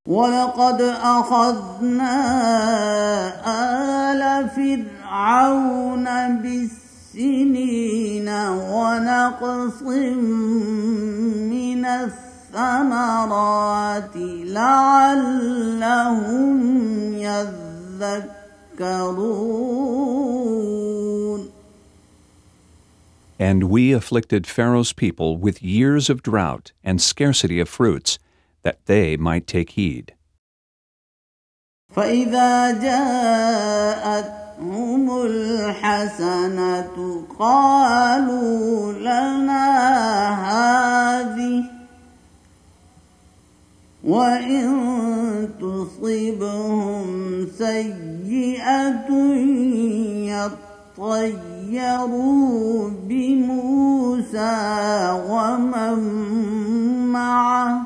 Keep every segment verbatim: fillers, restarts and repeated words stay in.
وَلَقَدْ أَخَذْنَا آلَ فِرْعَوْنَ بِالسِّنِينَ وَنَقْصٍ مِّنَ الثَّمَرَاتِ لَعَلَّهُمْ يَذَّكَّرُونَ. And we afflicted Pharaoh's people with years of drought and scarcity of fruits, that they might take heed. فَإِذَا جَاءَتْهُمُ الْحَسَنَةُ قَالُوا لَنَا هَٰذِهِ وَإِن تُصِبْهُمْ سَيِّئَةٌ يَطَّيَّرُوا بِمُوسَىٰ وَمَن مَّعَهُ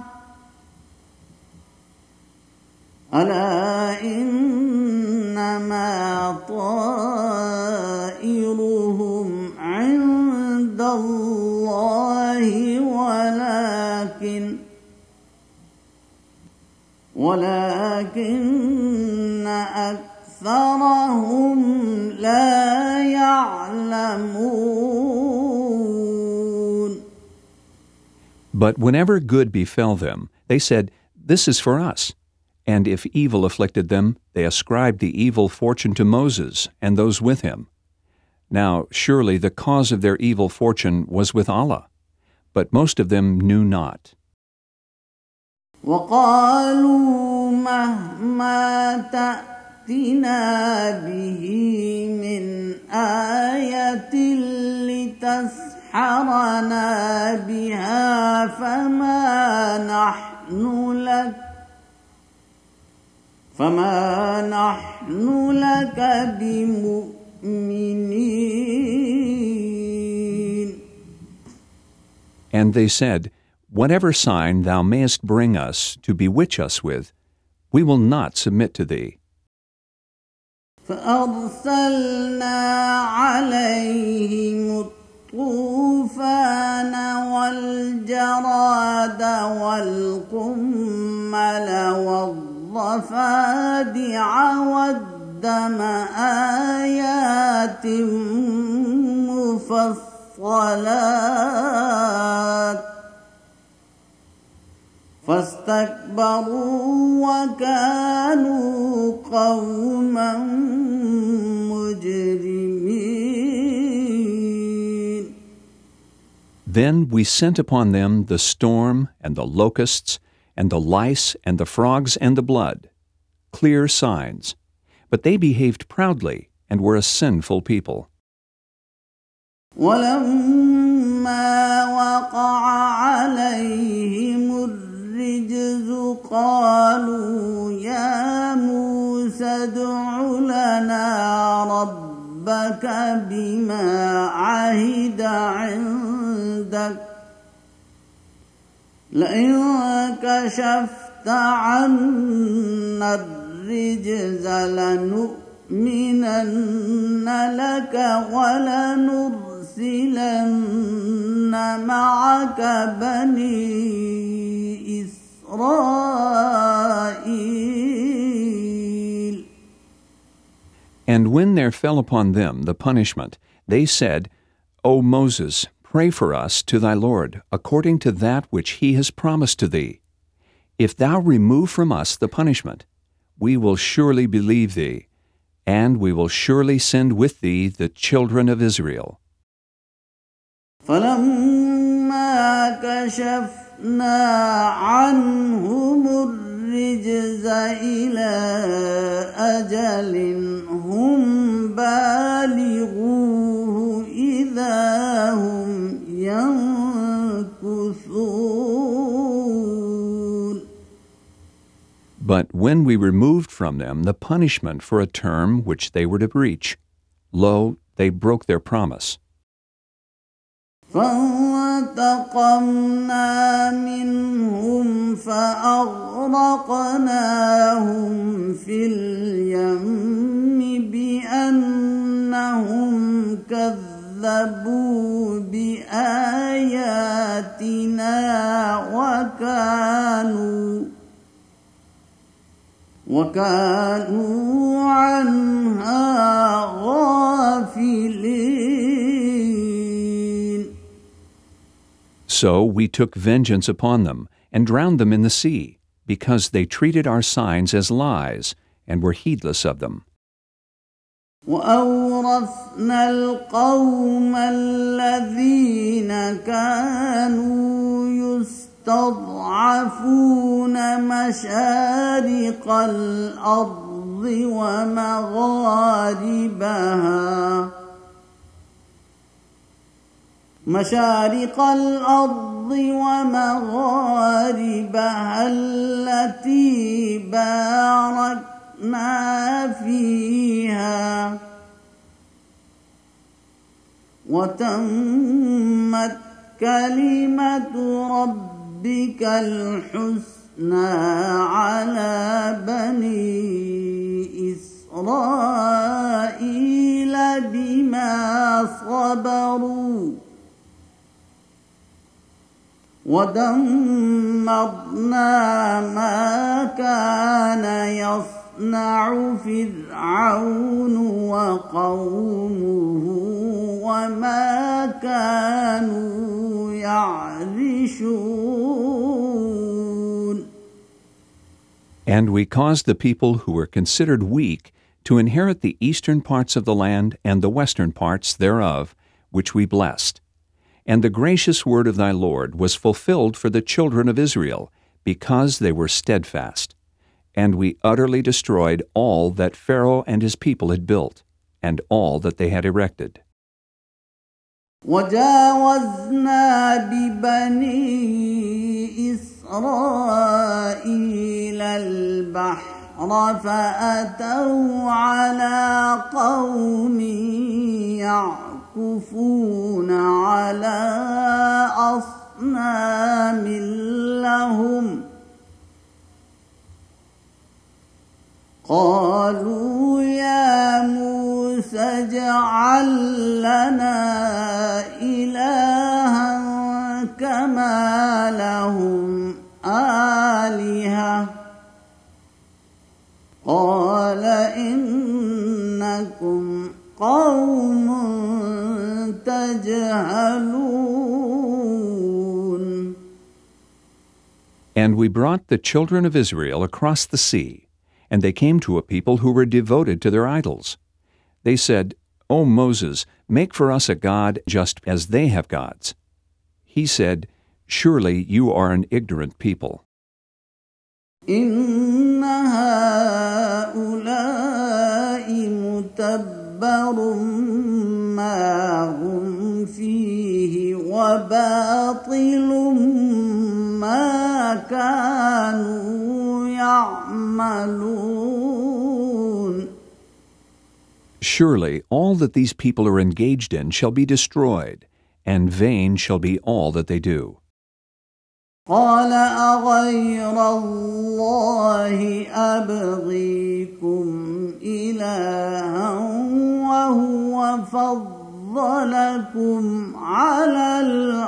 أَلَا إِنَّمَا طَائِرُهُمْ عِندَ اللَّهِ وَلَٰكِنَّ وَلَٰكِنَّ أَكْثَرَهُمْ لَا يَعْلَمُونَ. But whenever good befell them, they said, "This is for us." And if evil afflicted them, they ascribed the evil fortune to Moses and those with him. Now surely the cause of their evil fortune was with Allah, but most of them knew not. وَقَالُوا مَهْمَا تَأْتِنَا بِهِ مِنْ آيَةٍ لِتَسْحَرَنَا بِهَا فَمَا نَحْنُ لَكَ فَمَا نَحْنُ لَكَ بِمُؤْمِنِينَ. And they said, "Whatever sign thou mayest bring us to bewitch us with, we will not submit to thee." فَأَرْسَلْنَا عَلَيْهِمُ الطُّوفَانَ وَالْجَرَادَ وَالْقُمَّلَ وَالضَّفَادِعَ وَالدَّمَ آيَاتٍ مُفَصَّلَاتٍ فَاسْتَكْبَرُوا وَكَانُوا قَوْمًا مُجْرِمِينَ. Then we sent upon them the storm and the locusts and the lice and the frogs and the blood, clear signs, but they behaved proudly and were a sinful people. وَلَمَّا وَقَعَ عَلَيْهِمُ الرِّجْزُ قَالُوا يَا مُوسَى ادْعُ لَنَا رَبَّكَ بِمَا عَهِدَ عِندَكَ لَئِن كَشَفْتَ عَنَّا الرِّجْزَ لَنُؤْمِنَنَّ لَكَ وَلَنُرْسِلَنَّ مَعَكَ بَنِي إِسْرَائِيلَ. And when there fell upon them the punishment, they said, "O Moses, pray for us to thy Lord, according to that which he has promised to thee. If thou remove from us the punishment, we will surely believe thee, and we will surely send with thee the children of Israel." فَلَمَّا كَشَفْنَا عَنْهُمُ الرِّجْزَ إِلَىٰ أَجَلٍ هُمْ بَالِغُوهُ إِذَا هُمْ يَنكُثُونَ. But when we removed from them the punishment for a term which they were to breach, lo, they broke their promise. فَانتَقَمْنَا مِنْهُمْ فَأَغْرَقْنَاهُمْ فِي الْيَمِّ بِأَنَّهُمْ كَذَّبُوا بِآيَاتِنَا وَكَانُوا وكانوا عنها غافلين. So we took vengeance upon them and drowned them in the sea, because they treated our signs as lies and were heedless of them. وأورثنا القوم الذين كانوا يستضعفون مشارق الأرض ومغاربها مشارق الأرض ومغاربها التي باركنا فيها وتمت كلمة ربك الحسنى على بني إسرائيل بما صبروا ودمرنا ما كان يصنع فرعون وقومه وما كانوا يعرشون. And we caused the people who were considered weak to inherit the eastern parts of the land and the western parts thereof, which we blessed. And the gracious word of thy Lord was fulfilled for the children of Israel, because they were steadfast. And we utterly destroyed all that Pharaoh and his people had built, and all that they had erected. وجاوزنا ببني إسرائيل البحر فأتوا على قوم يعكفون على أصنام لهم قالوا يا موسى اجعل لنا إلها كما لهم آلهة قال إنكم قوم تجهلون. And we brought the children of Israel across the sea, and they came to a people who were devoted to their idols. They said, O Moses, make for us a god just as they have gods. He said, Surely you are an ignorant people. إن هؤلاء متبر ما هم فيه وباطل ما كانوا يعملون. Surely all that these people are engaged in shall be destroyed, and vain shall be all that they do. قال أغير الله أبغيكم إلها وهو فضلكم على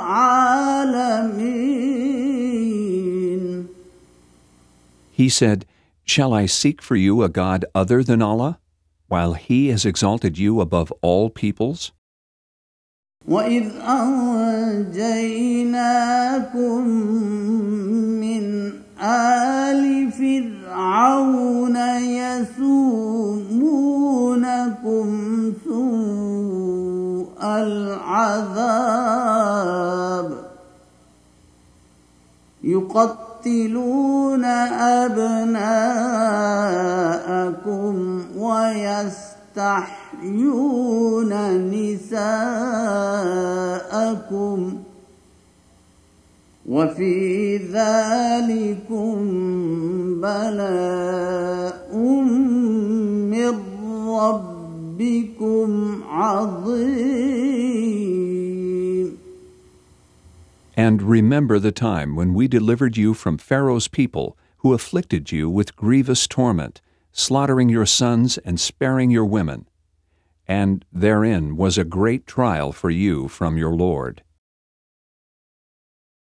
العالمين. He said, Shall I seek for you a god other than Allah, while He has exalted you above all peoples? وَإِذْ أَنْجَيْنَاكُمْ مِنْ آلِ فِرْعَوْنَ يَسُومُونَكُمْ سُوءَ الْعَذَابِ يُقَتِّلُونَ أَبْنَاءَكُمْ وَيَسْتَحْيُونَ نِسَاءَكُمْ وَفِي ذَلِكُمْ بَلَاءٌ مِّن رَّبِّكُمْ عَظِيمٌ. And remember the time when we delivered you from Pharaoh's people, who afflicted you with grievous torment, slaughtering your sons and sparing your women. And therein was a great trial for you from your Lord.